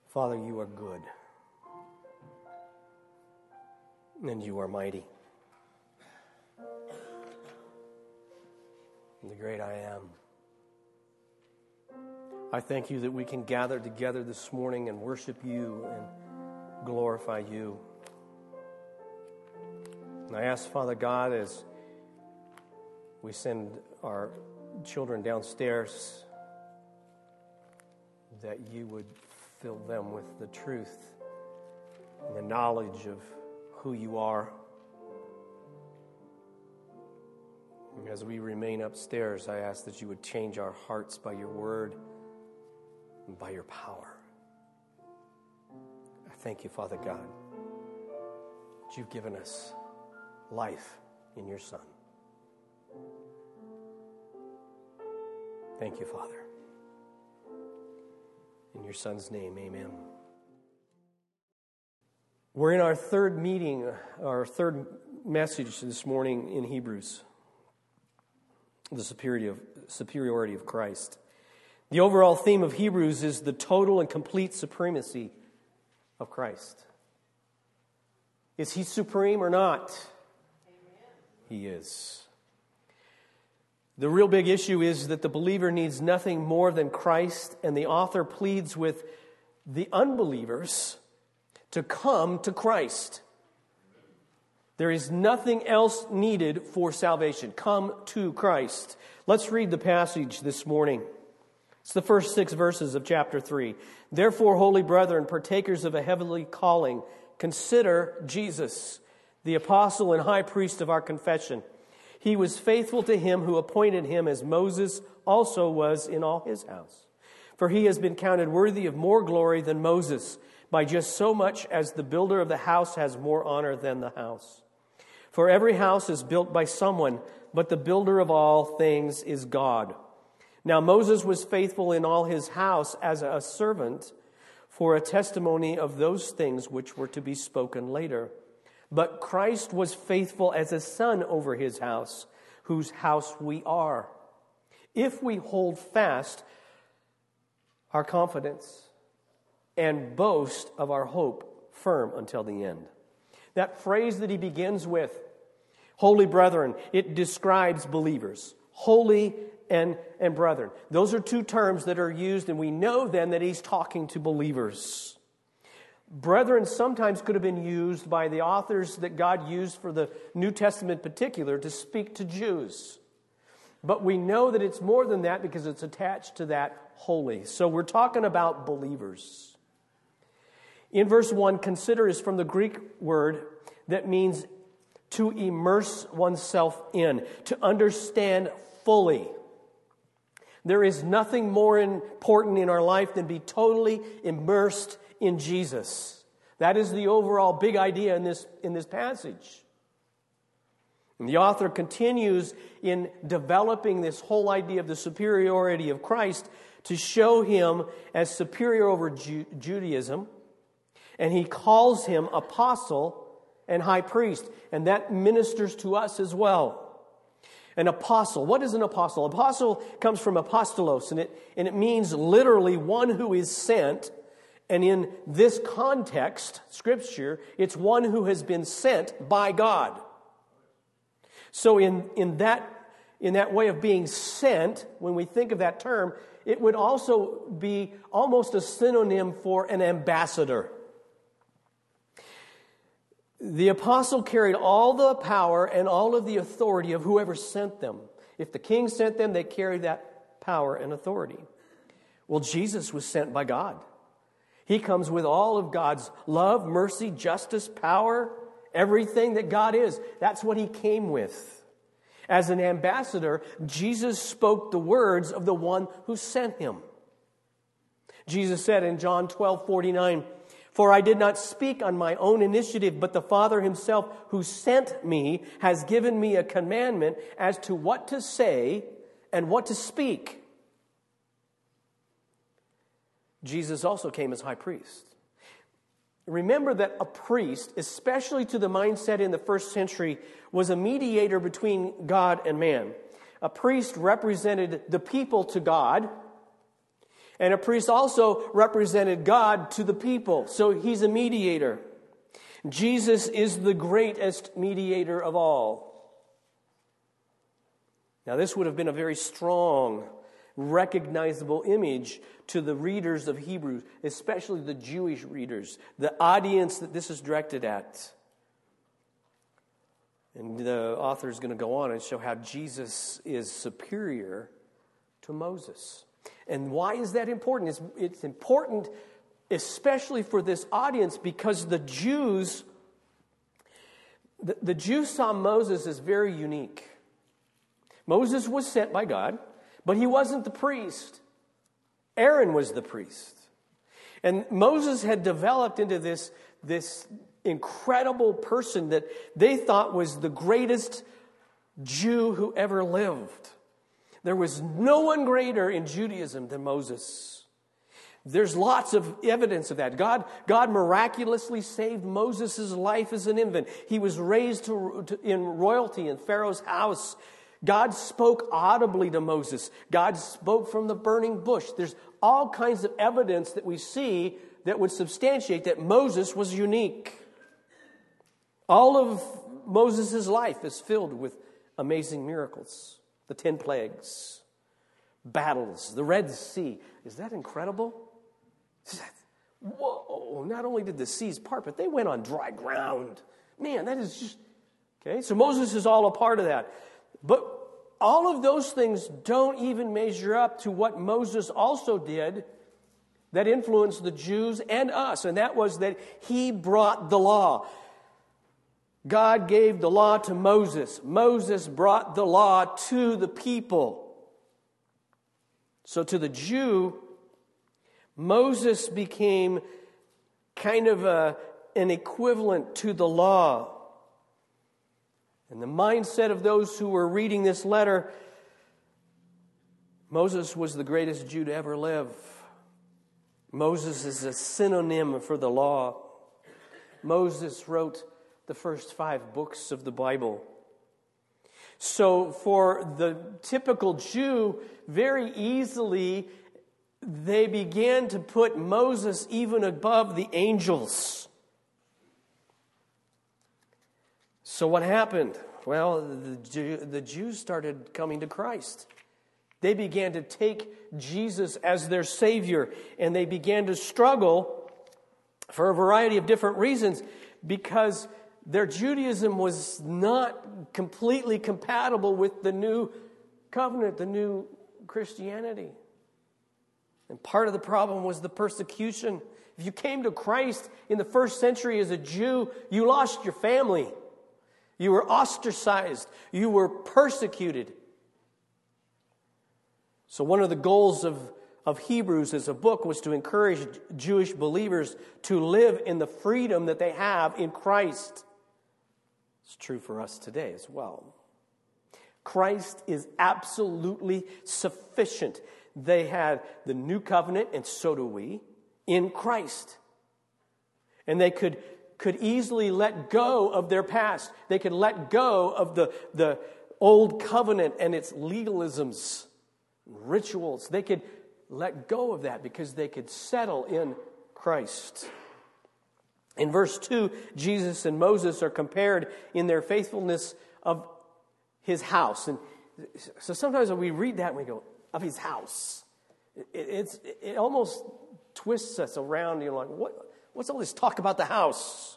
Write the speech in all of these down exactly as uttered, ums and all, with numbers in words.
Father, you are good, and you are mighty. The great I am. I thank you that we can gather together this morning and worship you and glorify you. And I ask, Father God, as we send our children downstairs, that you would fill them with the truth and the knowledge of who you are. And as we remain upstairs, I ask that you would change our hearts by your word and by your power. I thank you, Father God, that you've given us life in your Son. Thank you, Father. In your Son's name, amen. We're in our third meeting, our third message this morning in Hebrews, the superiority of, superiority of Christ. The overall theme of Hebrews is the total and complete supremacy of Christ. Is he supreme or not? Amen. He is. The real big issue is that the believer needs nothing more than Christ, and the author pleads with the unbelievers to come to Christ. There is nothing else needed for salvation. Come to Christ. Let's read the passage this morning. It's the first six verses of chapter three. Therefore, holy brethren, partakers of a heavenly calling, consider Jesus, the apostle and high priest of our confession. He was faithful to him who appointed him, as Moses also was in all his house. For he has been counted worthy of more glory than Moses, by just so much as the builder of the house has more honor than the house. For every house is built by someone, but the builder of all things is God. Now Moses was faithful in all his house as a servant for a testimony of those things which were to be spoken later. But Christ was faithful as a son over his house, whose house we are, if we hold fast our confidence and boast of our hope firm until the end. That phrase that he begins with, holy brethren, it describes believers. Holy and, and brethren. Those are two terms that are used, and we know then that he's talking to believers. Brethren sometimes could have been used by the authors that God used for the New Testament in particular to speak to Jews. But we know that it's more than that because it's attached to that holy. So we're talking about believers. In verse one, consider is from the Greek word that means to immerse oneself in, to understand fully. There is nothing more important in our life than be totally immersed in Jesus. That is the overall big idea in this, in this passage. And the author continues in developing this whole idea of the superiority of Christ to show him as superior over Ju- Judaism. And he calls him apostle and high priest. And that ministers to us as well. An apostle. What is an apostle? Apostle comes from apostolos, and it, and it means literally one who is sent. And in this context, Scripture, it's one who has been sent by God. So in, in, that, in that way of being sent, when we think of that term, it would also be almost a synonym for an ambassador. The apostle carried all the power and all of the authority of whoever sent them. If the king sent them, they carried that power and authority. Well, Jesus was sent by God. He comes with all of God's love, mercy, justice, power, everything that God is. That's what he came with. As an ambassador, Jesus spoke the words of the one who sent him. Jesus said in John twelve forty-nine, "For I did not speak on my own initiative, but the Father himself who sent me has given me a commandment as to what to say and what to speak." Jesus also came as high priest. Remember that a priest, especially to the mindset in the first century, was a mediator between God and man. A priest represented the people to God, And a priest also represented God to the people. So he's a mediator. Jesus is the greatest mediator of all. Now, this would have been a very strong, recognizable image to the readers of Hebrews, especially the Jewish readers, the audience that this is directed at. And the author is going to go on and show how Jesus is superior to Moses. And why is that important? It's, it's important especially for this audience because the Jews, the, the Jews saw Moses as very unique. Moses was sent by God, but he wasn't the priest. Aaron was the priest. And Moses had developed into this, this incredible person that they thought was the greatest Jew who ever lived. There was no one greater in Judaism than Moses. There's lots of evidence of that. God, God miraculously saved Moses' life as an infant. He was raised to, to, in royalty in Pharaoh's house. God spoke audibly to Moses. God spoke from the burning bush. There's all kinds of evidence that we see that would substantiate that Moses was unique. All of Moses' life is filled with amazing miracles. The ten plagues, battles, the Red Sea. Is that incredible? Whoa, not only did the seas part, but they went on dry ground. Man, that is just... Okay, so Moses is all a part of that. But all of those things don't even measure up to what Moses also did that influenced the Jews and us, and that was that he brought the law. God gave the law to Moses. Moses brought the law to the people. So to the Jew, Moses became kind of a, an equivalent to the law. And the mindset of those who were reading this letter, Moses was the greatest Jew to ever live. Moses is a synonym for the law. Moses wrote the first five books of the Bible. So for the typical Jew, very easily they began to put Moses even above the angels. So what happened? Well, the, Jew, the Jews started coming to Christ. They began to take Jesus as their Savior, and they began to struggle for a variety of different reasons because their Judaism was not completely compatible with the new covenant, the new Christianity. And part of the problem was the persecution. If you came to Christ in the first century as a Jew, you lost your family. You were ostracized. You were persecuted. So one of the goals of, of Hebrews as a book was to encourage Jewish believers to live in the freedom that they have in Christ. It's true for us today as well. Christ is absolutely sufficient. They had the new covenant, and so do we, in Christ. And they could, could easily let go of their past. They could let go of the, the old covenant and its legalisms, rituals. They could let go of that because they could settle in Christ. In verse two, Jesus and Moses are compared in their faithfulness of his house. And so sometimes when we read that, we go, of his house. It, it's, it almost twists us around. You're like, what, what's all this talk about the house?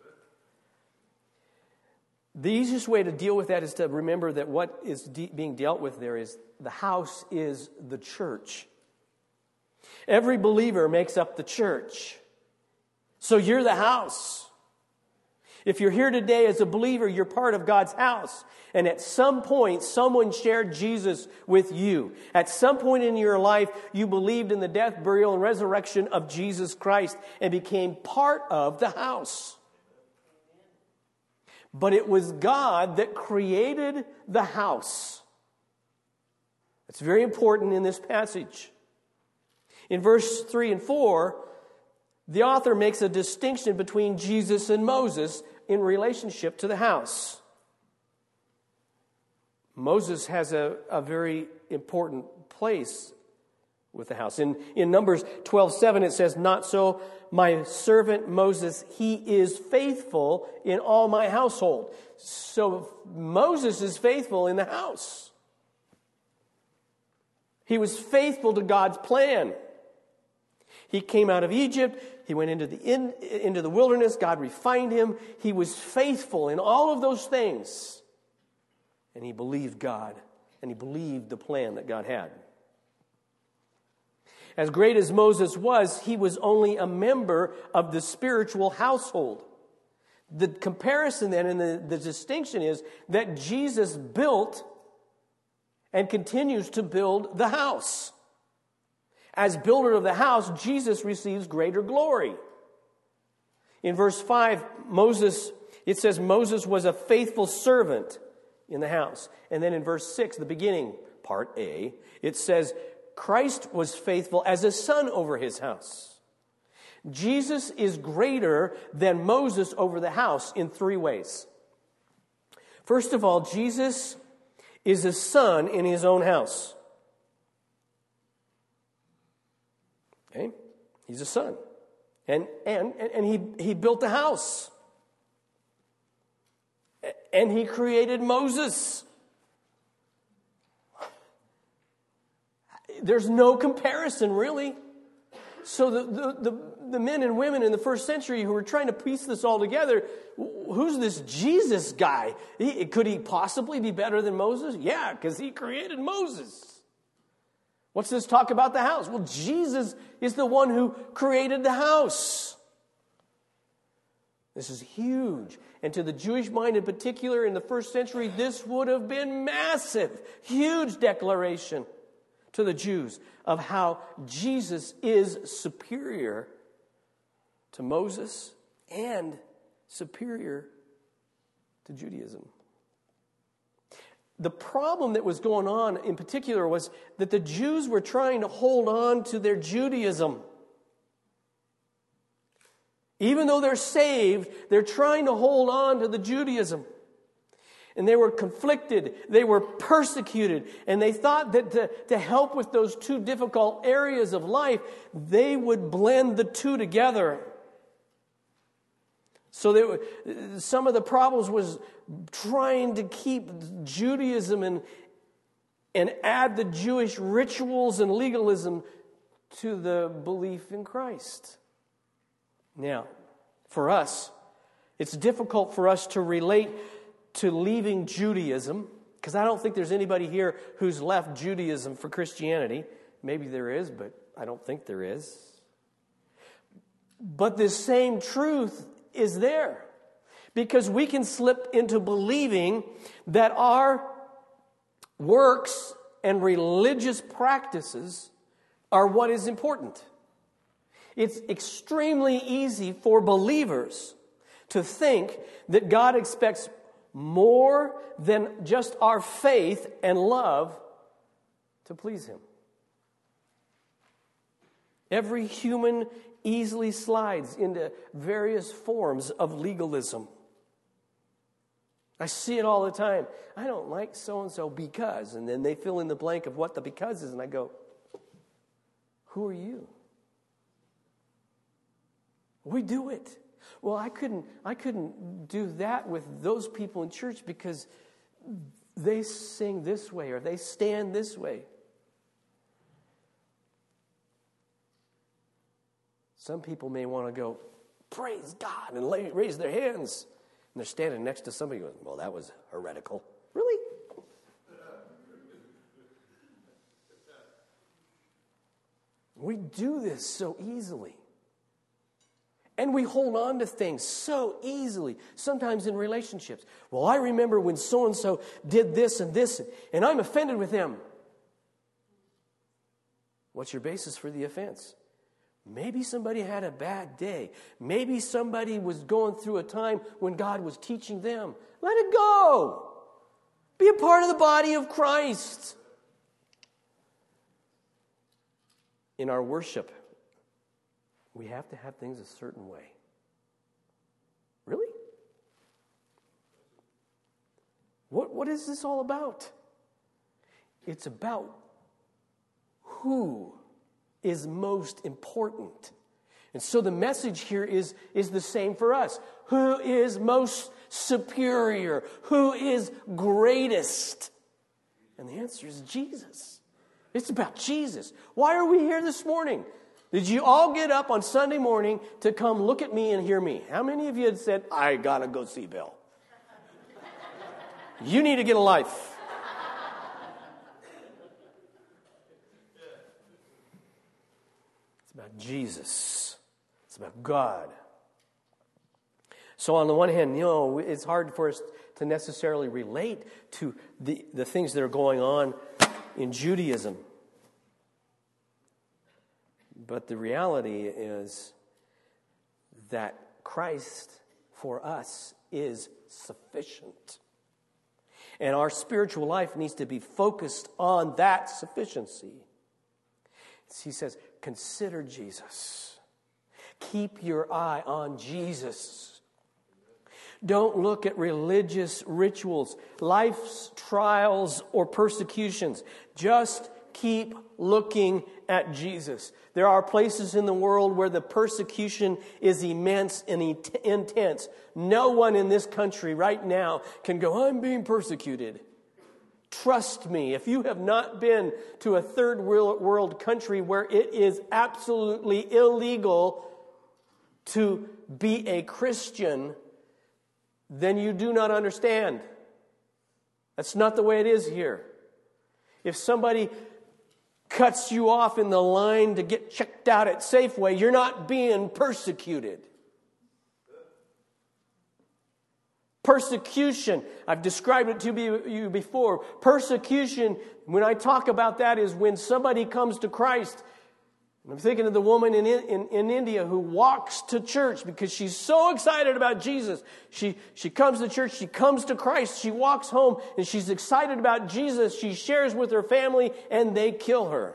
The easiest way to deal with that is to remember that what is de- being dealt with there is the house is the church. Every believer makes up the church. So you're the house. If you're here today as a believer, you're part of God's house. And at some point, someone shared Jesus with you. At some point in your life, you believed in the death, burial, and resurrection of Jesus Christ and became part of the house. But it was God that created the house. It's very important in this passage. In verse three and four, the author makes a distinction between Jesus and Moses in relationship to the house. Moses has a, a very important place with the house. In, in Numbers twelve seven, it says, "Not so, my servant Moses, he is faithful in all my household." So Moses is faithful in the house. He was faithful to God's plan. He came out of Egypt. He went into the in, into the wilderness. God refined him. He was faithful in all of those things. And he believed God. And he believed the plan that God had. As great as Moses was, he was only a member of the spiritual household. The comparison then and the, the distinction is that Jesus built and continues to build the house. As builder of the house, Jesus receives greater glory. In verse five, Moses, it says Moses was a faithful servant in the house. And then in verse six, the beginning, part A, it says Christ was faithful as a son over his house. Jesus is greater than Moses over the house in three ways. First of all, Jesus is a son in his own house. Okay? He's a son. And and and he, he built the house. And he created Moses. There's no comparison, really. So the, the, the, the men and women in the first century who were trying to piece this all together, who's this Jesus guy? He, could he possibly be better than Moses? Yeah, because he created Moses. What's this talk about the house? Well, Jesus is the one who created the house. This is huge. And to the Jewish mind in particular, in the first century, this would have been massive, huge declaration to the Jews of how Jesus is superior to Moses and superior to Judaism. The problem that was going on in particular was that the Jews were trying to hold on to their Judaism. Even though they're saved, they're trying to hold on to the Judaism. And they were conflicted, they were persecuted, and they thought that to, to help with those two difficult areas of life, they would blend the two together. So they were, some of the problems was trying to keep Judaism and, and add the Jewish rituals and legalism to the belief in Christ. Now, for us, it's difficult for us to relate to leaving Judaism, because I don't think there's anybody here who's left Judaism for Christianity. Maybe there is, but I don't think there is. But this same truth is there, because we can slip into believing that our works and religious practices are what is important. It's extremely easy for believers to think that God expects more than just our faith and love to please Him. Every human easily slides into various forms of legalism. I see it all the time. I don't like so-and-so because, and then they fill in the blank of what the because is, and I go, who are you? We do it. Well, I couldn't I couldn't do that with those people in church because they sing this way or they stand this way. Some people may want to go, praise God, and lay, raise their hands. And they're standing next to somebody who goes, well, that was heretical. Really? We do this so easily. And we hold on to things so easily, sometimes in relationships. Well, I remember when so-and-so did this and this, and I'm offended with them. What's your basis for the offense? Maybe somebody had a bad day. Maybe somebody was going through a time when God was teaching them. Let it go. Be a part of the body of Christ. In our worship, we have to have things a certain way. Really? What, what is this all about? It's about who is most important. And so the message here is, is the same for us. Who is most superior? Who is greatest? And the answer is Jesus. It's about Jesus. Why are we here this morning? Did you all get up on Sunday morning to come look at me and hear me? How many of you had said, I gotta go see Bill? You need to get a life. It's about Jesus. It's about God. So on the one hand, you know, it's hard for us to necessarily relate to the, the things that are going on in Judaism. But the reality is that Christ for us is sufficient. And our spiritual life needs to be focused on that sufficiency. He says, consider Jesus. Keep your eye on Jesus. Don't look at religious rituals, life's trials, or persecutions. Just keep looking at Jesus. There are places in the world where the persecution is immense and intense. No one in this country right now can go, I'm being persecuted. Trust me, if you have not been to a third world country where it is absolutely illegal to be a Christian, then you do not understand. That's not the way it is here. If somebody cuts you off in the line to get checked out at Safeway, you're not being persecuted. Persecution, I've described it to you before. Persecution, when I talk about that, is when somebody comes to Christ. I'm thinking of the woman in, in, in India who walks to church because she's so excited about Jesus. She, she comes to church, she comes to Christ, she walks home, and she's excited about Jesus. She shares with her family, and they kill her.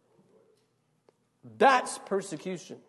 That's persecution.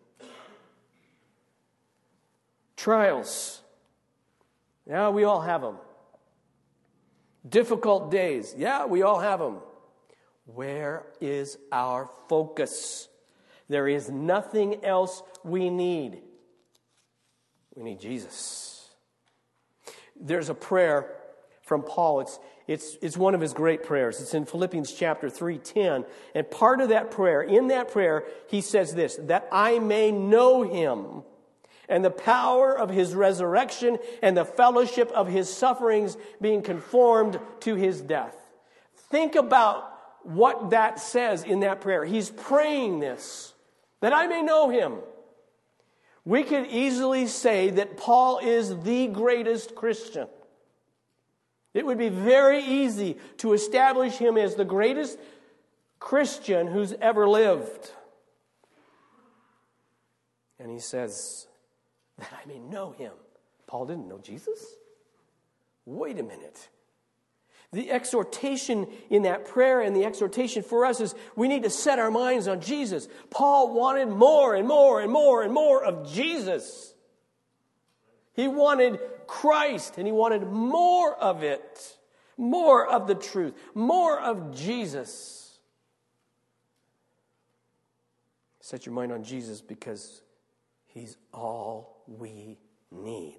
Trials. Yeah, we all have them. Difficult days. Yeah, we all have them. Where is our focus? There is nothing else we need. We need Jesus. There's a prayer from Paul. It's, it's, it's one of his great prayers. It's in Philippians chapter three ten. And part of that prayer, in that prayer, he says this, that I may know him and the power of his resurrection and the fellowship of his sufferings, being conformed to his death. Think about what that says in that prayer. He's praying this, that I may know him. We could easily say that Paul is the greatest Christian. It would be very easy to establish him as the greatest Christian who's ever lived. And he says, that I may know him. Paul didn't know Jesus? Wait a minute. The exhortation in that prayer and the exhortation for us is we need to set our minds on Jesus. Paul wanted more and more and more and more of Jesus. He wanted Christ and he wanted more of it. More of the truth. More of Jesus. Set your mind on Jesus because he's all we need.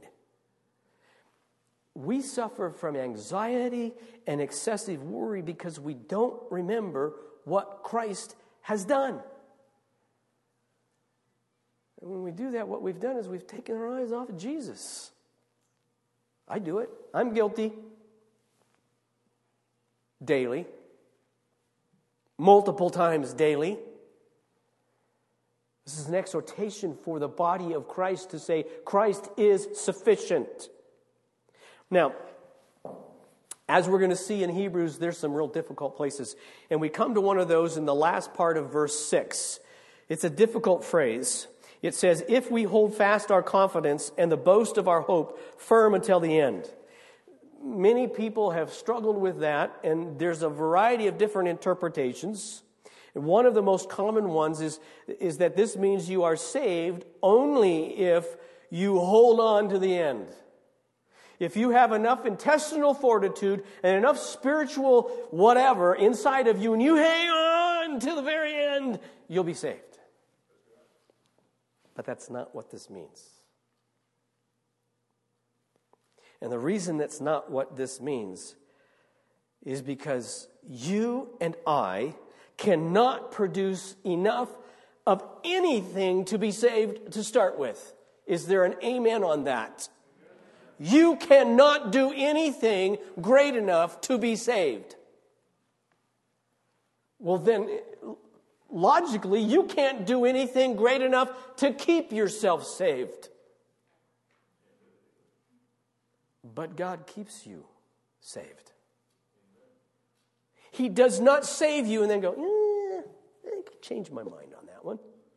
We suffer from anxiety and excessive worry because we don't remember what Christ has done. And when we do that, what we've done is we've taken our eyes off of Jesus. I do it. I'm guilty. Daily. Multiple times daily. This is an exhortation for the body of Christ to say, Christ is sufficient. Now, as we're going to see in Hebrews, there's some real difficult places. And we come to one of those in the last part of verse six. It's a difficult phrase. It says, if we hold fast our confidence and the boast of our hope firm until the end. Many people have struggled with that, and there's a variety of different interpretations. And one of the most common ones is, is that this means you are saved only if you hold on to the end. If you have enough intestinal fortitude and enough spiritual whatever inside of you and you hang on to the very end, you'll be saved. But that's not what this means. And the reason that's not what this means is because you and I cannot produce enough of anything to be saved to start with. Is there an amen on that? You cannot do anything great enough to be saved. Well, then, logically, you can't do anything great enough to keep yourself saved. But God keeps you saved. He does not save you and then go, eh, I could change my mind on that one.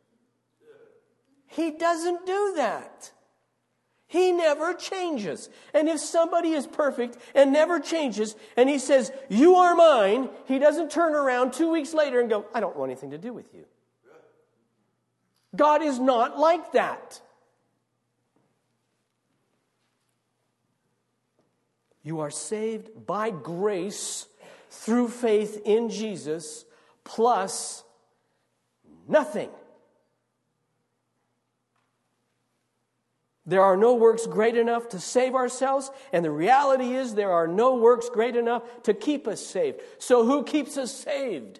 He doesn't do that. He never changes. And if somebody is perfect and never changes, and he says, you are mine, he doesn't turn around two weeks later and go, I don't want anything to do with you. God is not like that. You are saved by grace through faith in Jesus, plus nothing. There are no works great enough to save ourselves, and the reality is there are no works great enough to keep us saved. So who keeps us saved?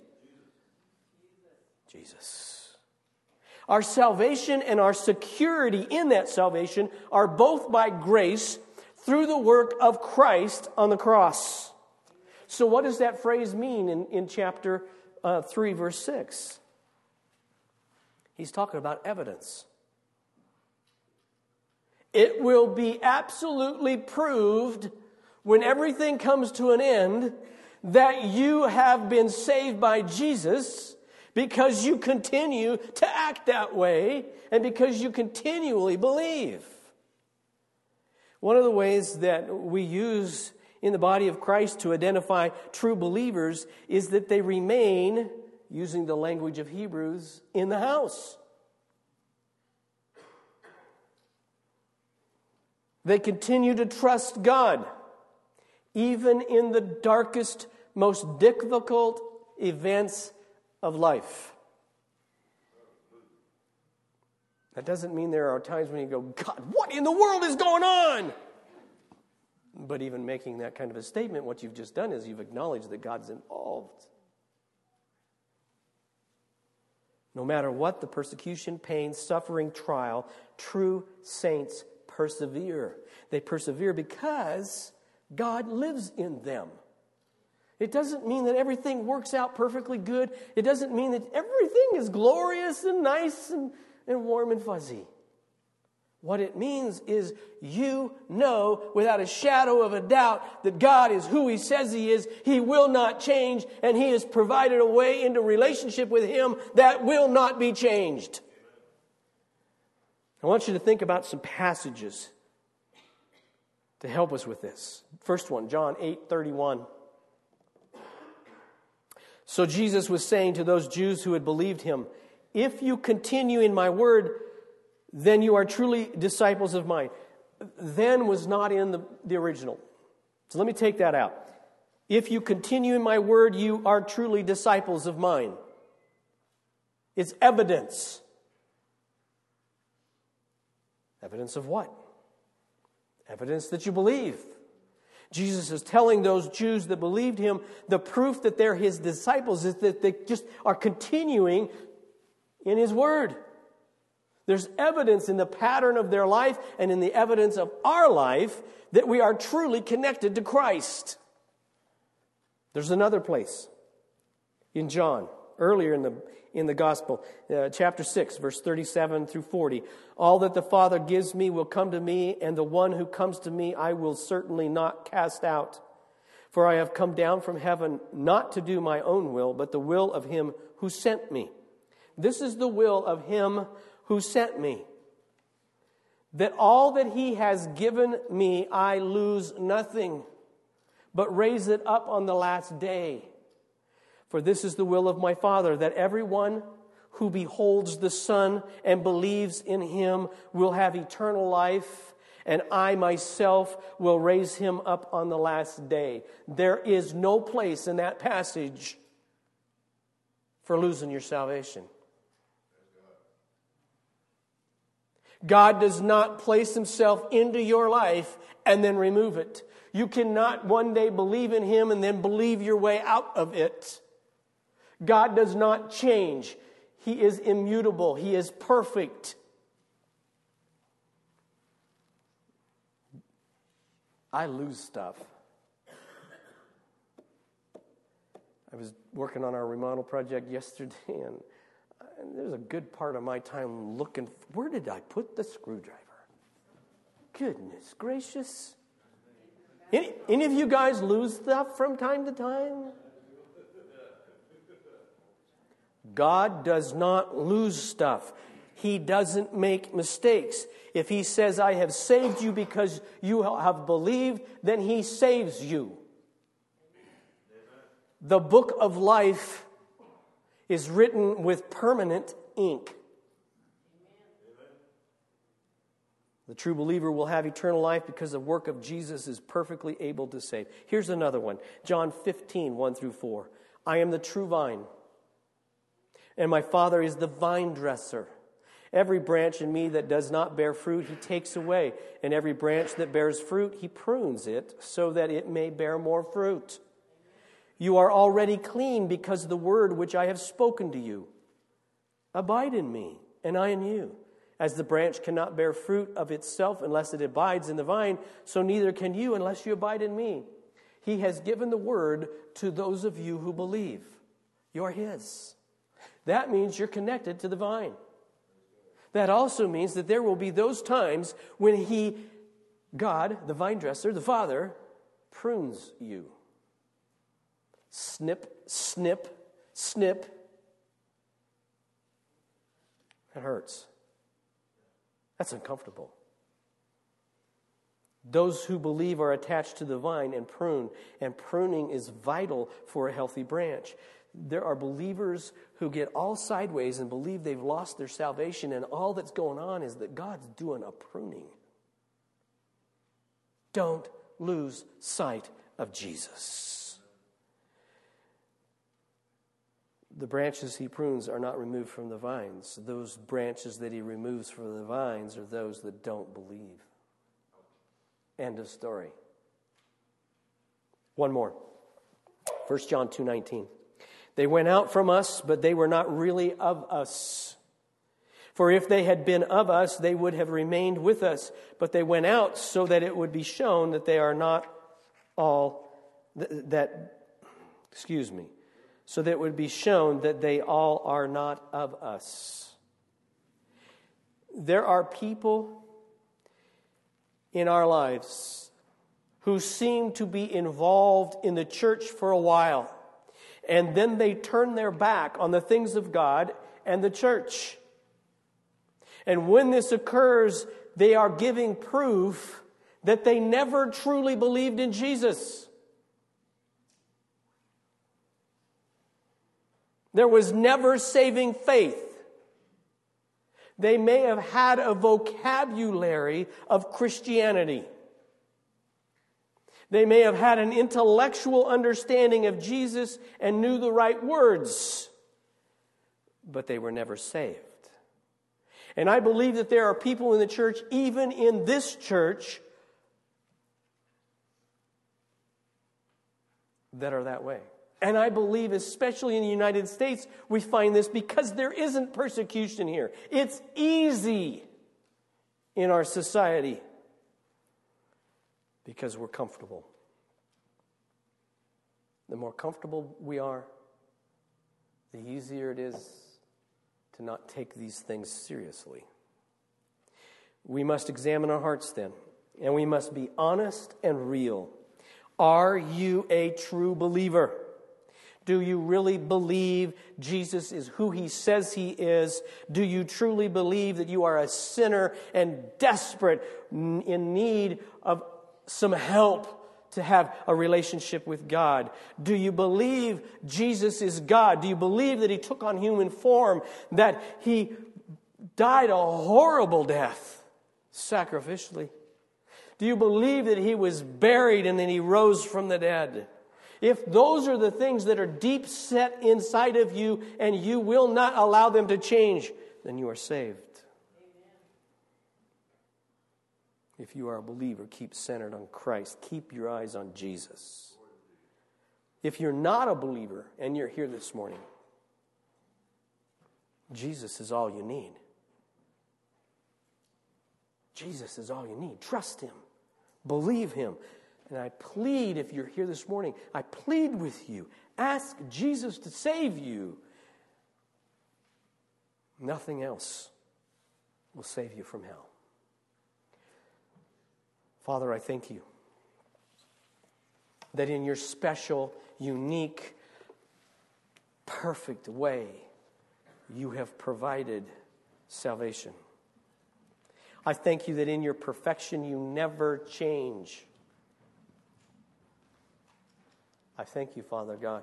Jesus. Our salvation and our security in that salvation are both by grace through the work of Christ on the cross. So what does that phrase mean in, in chapter uh, three, verse six? He's talking about evidence. It will be absolutely proved when everything comes to an end that you have been saved by Jesus because you continue to act that way and because you continually believe. One of the ways that we use in the body of Christ to identify true believers is that they remain, using the language of Hebrews, in the house. They continue to trust God, even in the darkest, most difficult events of life. That doesn't mean there are times when you go, God, what in the world is going on? But even making that kind of a statement, what you've just done is you've acknowledged that God's involved. No matter what the persecution, pain, suffering, trial, true saints persevere. They persevere because God lives in them. It doesn't mean that everything works out perfectly good. It doesn't mean that everything is glorious and nice and, and warm and fuzzy. What it means is you know without a shadow of a doubt that God is who He says He is. He will not change, and He has provided a way into relationship with Him that will not be changed. I want you to think about some passages to help us with this. First one, John eight thirty-one. So Jesus was saying to those Jews who had believed Him, if you continue in my word, then you are truly disciples of mine. Then was not in the, the original. So let me take that out. If you continue in my word, you are truly disciples of mine. It's evidence. Evidence of what? Evidence that you believe. Jesus is telling those Jews that believed Him, the proof that they're His disciples is that they just are continuing in His word. There's evidence in the pattern of their life and in the evidence of our life that we are truly connected to Christ. There's another place in John, earlier in the in the Gospel, uh, chapter six, verse thirty-seven through forty. All that the Father gives me will come to me, and the one who comes to me I will certainly not cast out. For I have come down from heaven not to do my own will, but the will of Him who sent me. This is the will of Him who sent me, that all that He has given me I lose nothing, but raise it up on the last day. For this is the will of my Father, that everyone who beholds the Son and believes in Him will have eternal life, and I myself will raise him up on the last day. There is no place in that passage for losing your salvation. God does not place himself into your life and then remove it. You cannot one day believe in him and then believe your way out of it. God does not change. He is immutable. He is perfect. I lose stuff. I was working on our remodel project yesterday, and, and there's a good part of my time looking, where did I put the screwdriver? Goodness gracious. Any, any of you guys lose stuff from time to time? God does not lose stuff. He doesn't make mistakes. If he says, I have saved you because you have believed, then he saves you. The book of life is written with permanent ink. The true believer will have eternal life because the work of Jesus is perfectly able to save. Here's another one. John fifteen, one through four. I am the true vine, and my Father is the vine dresser. Every branch in me that does not bear fruit, he takes away. And every branch that bears fruit, he prunes it so that it may bear more fruit. You are already clean because of the word which I have spoken to you. Abide in me, and I in you. As the branch cannot bear fruit of itself unless it abides in the vine, so neither can you unless you abide in me. He has given the word to those of you who believe. You're his. That means you're connected to the vine. That also means that there will be those times when he, God, the vine dresser, the Father, prunes you. Snip, snip, snip. It hurts. That's uncomfortable. Those who believe are attached to the vine and prune, and pruning is vital for a healthy branch. There are believers who get all sideways and believe they've lost their salvation, and all that's going on is that God's doing a pruning. Don't lose sight of Jesus. The branches he prunes are not removed from the vines. Those branches that he removes from the vines are those that don't believe. End of story. One more. First John two nineteen. They went out from us, but they were not really of us. For if they had been of us, they would have remained with us. But they went out so that it would be shown that they are not all, that, excuse me, so that it would be shown that they all are not of us. There are people in our lives who seem to be involved in the church for a while, and then they turn their back on the things of God and the church. And when this occurs, they are giving proof that they never truly believed in Jesus. There was never saving faith. They may have had a vocabulary of Christianity. They may have had an intellectual understanding of Jesus and knew the right words, but they were never saved. And I believe that there are people in the church, even in this church, that are that way. And I believe, especially in the United States, we find this because there isn't persecution here. It's easy in our society because we're comfortable. The more comfortable we are, the easier it is to not take these things seriously. We must examine our hearts then, and we must be honest and real. Are you a true believer? Do you really believe Jesus is who he says he is? Do you truly believe that you are a sinner and desperate, in need of some help to have a relationship with God? Do you believe Jesus is God? Do you believe that he took on human form, that he died a horrible death sacrificially? Do you believe that he was buried and then he rose from the dead? If those are the things that are deep set inside of you and you will not allow them to change, then you are saved. If you are a believer, keep centered on Christ. Keep your eyes on Jesus. If you're not a believer and you're here this morning, Jesus is all you need. Jesus is all you need. Trust Him. Believe Him. And I plead, if you're here this morning, I plead with you. Ask Jesus to save you. Nothing else will save you from hell. Father, I thank you that in your special, unique, perfect way, you have provided salvation. I thank you that in your perfection you never change. I thank you, Father God,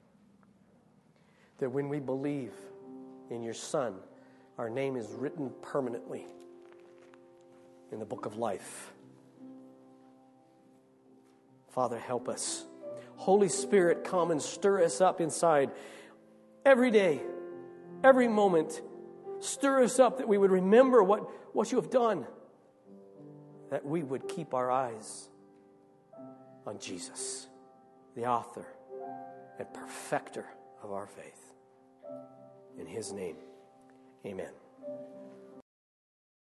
that when we believe in your Son, our name is written permanently in the book of life. Father, help us. Holy Spirit, come and stir us up inside every day, every moment. Stir us up that we would remember what, what you have done, that we would keep our eyes on Jesus, the author and perfecter of our faith. In His name, amen.